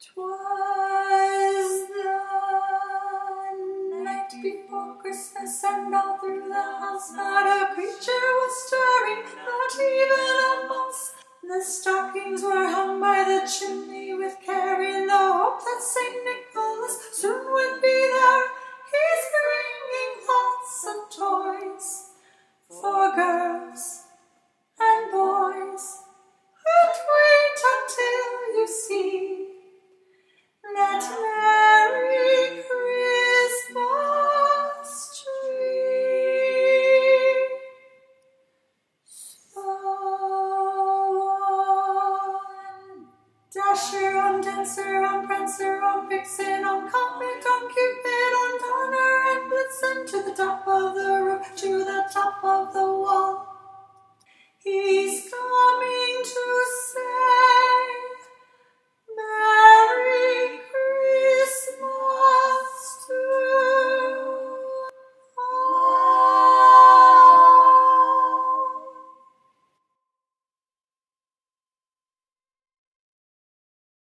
'Twas the night before Christmas, and all through the house not a creature was stirring, not even a mouse. The stockings were hung by the chimney with care, in the hope that St. Nicholas soon would be there. He's bringing lots of toys for girls and boys. But wait until you see that Merry Christmas tree. So on Dasher, on Dancer, on Prancer, on Vixen, on Comet, on Cupid, on Donner and Blitzen, to the top of the roof, to the top of the wall. He's coming to say